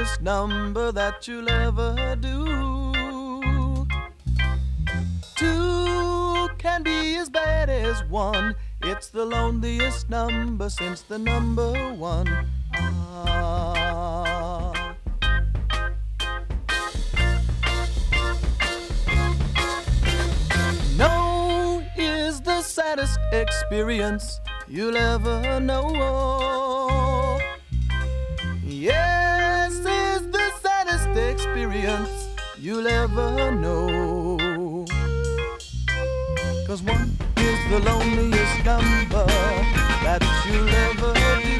loneliest number that you'll ever do. Two can be as bad as one. It's the loneliest number since the number one. No is the saddest experience you'll ever know. Yes is the saddest experience you'll ever know. 'Cause one is the loneliest number that you'll ever do.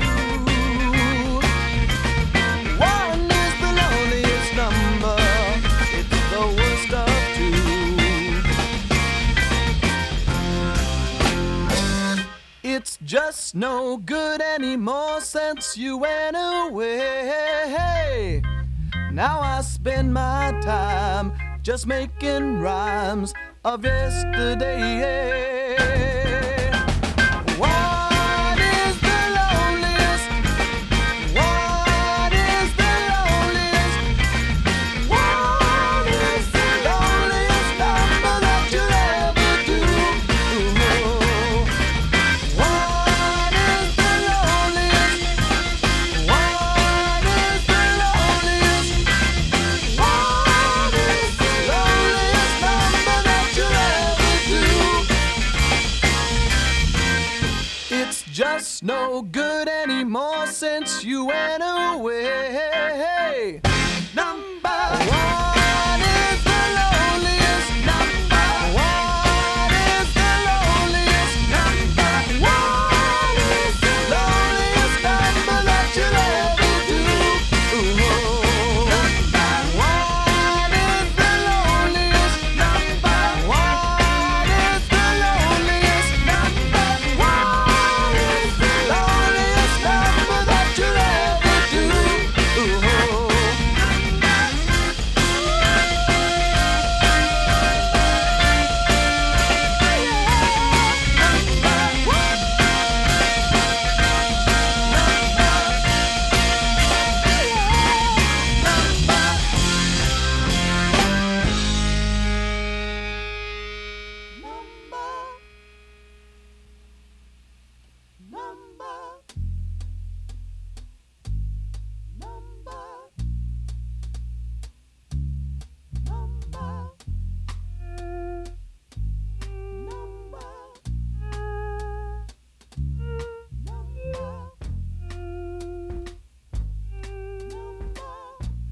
One is the loneliest number, it's the worst of two. It's just no good anymore since you went away. Now I spend my time just making rhymes of yesterday. What is the loneliest? What is the loneliest? What is the loneliest number that you'll ever do? What is the loneliest? What is the loneliest? What is the loneliest number that you'll ever do? It's just no good anymore since you went away. Number one is the loneliest number. What is the loneliest number? What is the loneliest number that you'll ever do? What is the loneliest number? What is the loneliest number? What is the loneliest number that you'll ever do?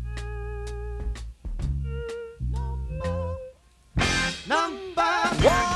Number one.